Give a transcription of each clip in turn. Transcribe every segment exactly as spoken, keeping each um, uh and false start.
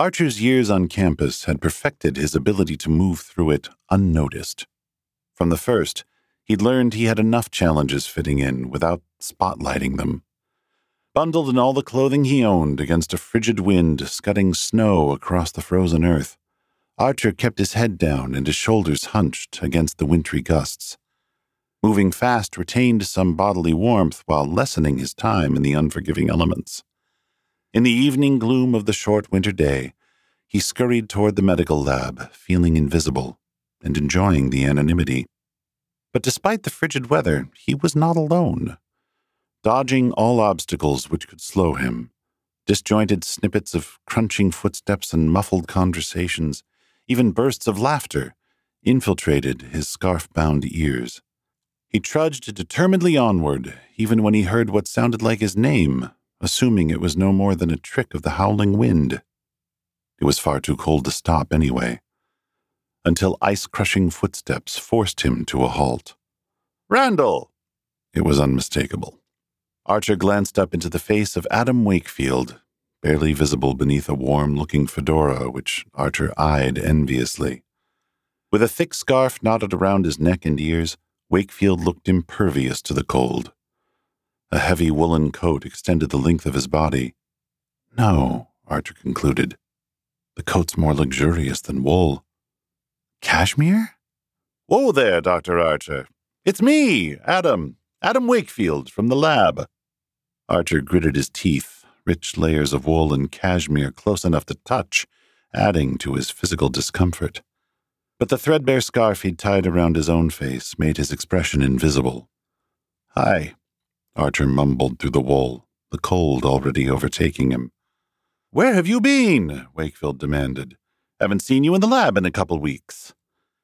Archer's years on campus had perfected his ability to move through it unnoticed. From the first, he'd learned he had enough challenges fitting in without spotlighting them. Bundled in all the clothing he owned against a frigid wind scudding snow across the frozen earth, Archer kept his head down and his shoulders hunched against the wintry gusts. Moving fast retained some bodily warmth while lessening his time in the unforgiving elements. In the evening gloom of the short winter day, he scurried toward the medical lab, feeling invisible and enjoying the anonymity. But despite the frigid weather, he was not alone. Dodging all obstacles which could slow him, disjointed snippets of crunching footsteps and muffled conversations, even bursts of laughter, infiltrated his scarf-bound ears. He trudged determinedly onward, even when he heard what sounded like his name, assuming it was no more than a trick of the howling wind. It was far too cold to stop anyway, until ice-crushing footsteps forced him to a halt. "Randall!" It was unmistakable. Archer glanced up into the face of Adam Wakefield, barely visible beneath a warm-looking fedora which Archer eyed enviously. With a thick scarf knotted around his neck and ears, Wakefield looked impervious to the cold. A heavy woolen coat extended the length of his body. No, Archer concluded. The coat's more luxurious than wool. Cashmere? Whoa there, Doctor Archer. It's me, Adam. Adam Wakefield, from the lab. Archer gritted his teeth, rich layers of wool and cashmere close enough to touch, adding to his physical discomfort. But the threadbare scarf he'd tied around his own face made his expression invisible. "Hi," Archer mumbled through the wool, the cold already overtaking him. "Where have you been?" Wakefield demanded. "Haven't seen you in the lab in a couple weeks."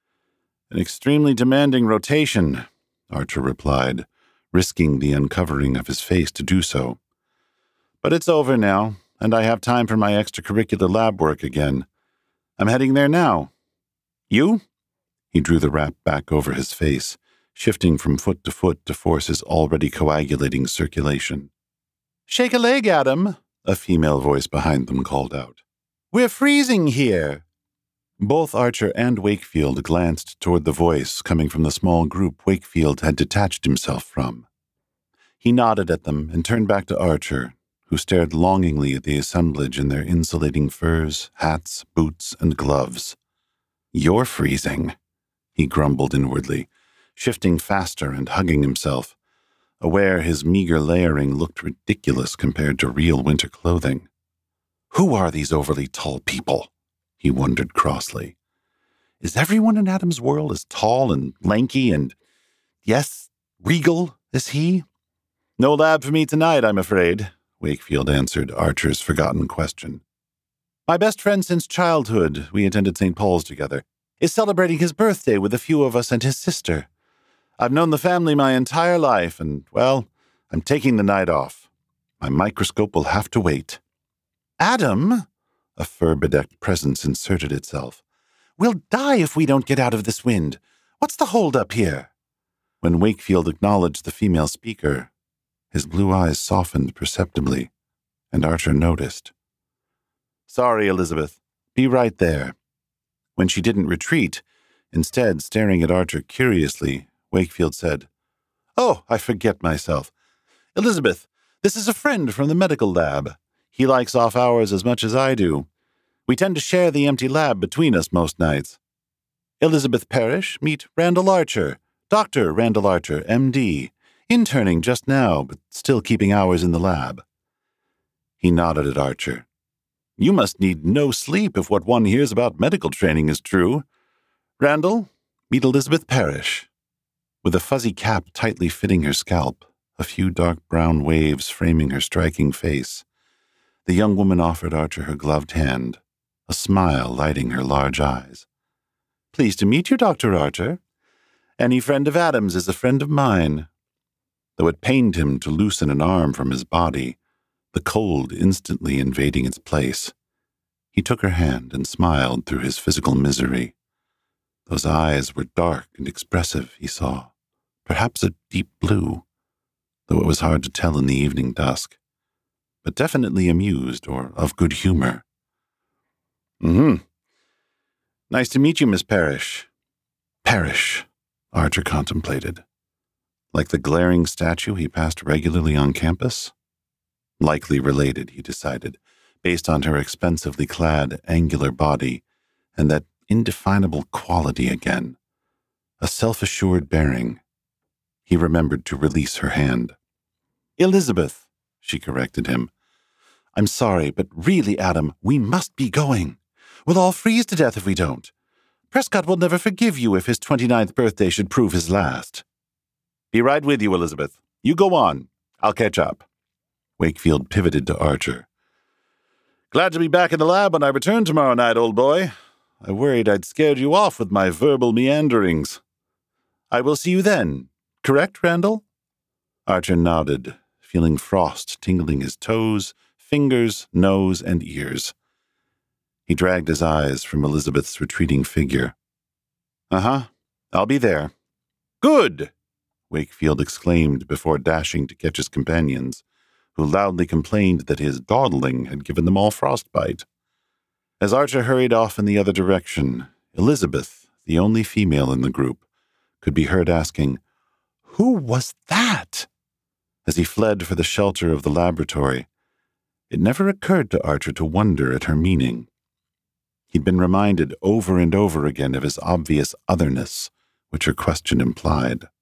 "An extremely demanding rotation," Archer replied, risking the uncovering of his face to do so. "But it's over now, and I have time for my extracurricular lab work again. I'm heading there now. You?" He drew the wrap back over his face, shifting from foot to foot to force his already coagulating circulation. "Shake a leg, Adam," a female voice behind them called out. "We're freezing here." Both Archer and Wakefield glanced toward the voice coming from the small group Wakefield had detached himself from. He nodded at them and turned back to Archer, who stared longingly at the assemblage in their insulating furs, hats, boots, and gloves. "You're freezing," he grumbled inwardly, shifting faster and hugging himself, aware his meager layering looked ridiculous compared to real winter clothing. Who are these overly tall people? He wondered crossly. Is everyone in Adam's world as tall and lanky and, yes, regal as he? "No lab for me tonight, I'm afraid," Wakefield answered Archer's forgotten question. "My best friend since childhood, we attended Saint Paul's together, is celebrating his birthday with a few of us and his sister. I've known the family my entire life, and, well, I'm taking the night off. My microscope will have to wait." "Adam," a fur-bedecked presence inserted itself, "we'll die if we don't get out of this wind. What's the hold-up here?" When Wakefield acknowledged the female speaker, his blue eyes softened perceptibly, and Archer noticed. "Sorry, Elizabeth. Be right there." When she didn't retreat, instead staring at Archer curiously, Wakefield said, "Oh, I forget myself. Elizabeth, this is a friend from the medical lab. He likes off hours as much as I do. We tend to share the empty lab between us most nights. Elizabeth Parrish, meet Randall Archer, Doctor Randall Archer, M D, interning just now, but still keeping hours in the lab." He nodded at Archer. "You must need no sleep if what one hears about medical training is true. Randall, meet Elizabeth Parrish." With a fuzzy cap tightly fitting her scalp, a few dark brown waves framing her striking face, the young woman offered Archer her gloved hand, a smile lighting her large eyes. "Pleased to meet you, Doctor Archer. Any friend of Adam's is a friend of mine." Though it pained him to loosen an arm from his body, the cold instantly invading its place, he took her hand and smiled through his physical misery. Those eyes were dark and expressive, he saw, perhaps a deep blue, though it was hard to tell in the evening dusk, but definitely amused or of good humor. Mm-hmm. Nice to meet you, Miss Parrish. Parrish, Archer contemplated. Like the glaring statue he passed regularly on campus? Likely related, he decided, based on her expensively clad, angular body and that indefinable quality again. A self-assured bearing. He remembered to release her hand. Elizabeth, she corrected him. I'm sorry, but really, Adam, we must be going. We'll all freeze to death if we don't. Prescott will never forgive you if his twenty-ninth birthday should prove his last. Be right with you, Elizabeth. You go on. I'll catch up. Wakefield pivoted to Archer. Glad to be back in the lab when I return tomorrow night, old boy. I worried I'd scared you off with my verbal meanderings. I will see you then. Correct, Randall? Archer nodded, feeling frost tingling his toes, fingers, nose, and ears. He dragged his eyes from Elizabeth's retreating figure. Uh-huh. I'll be there. Good! Wakefield exclaimed before dashing to catch his companions, who loudly complained that his dawdling had given them all frostbite. As Archer hurried off in the other direction, Elizabeth, the only female in the group, could be heard asking, Who was that? As he fled for the shelter of the laboratory. It never occurred to Archer to wonder at her meaning. He'd been reminded over and over again of his obvious otherness, which her question implied.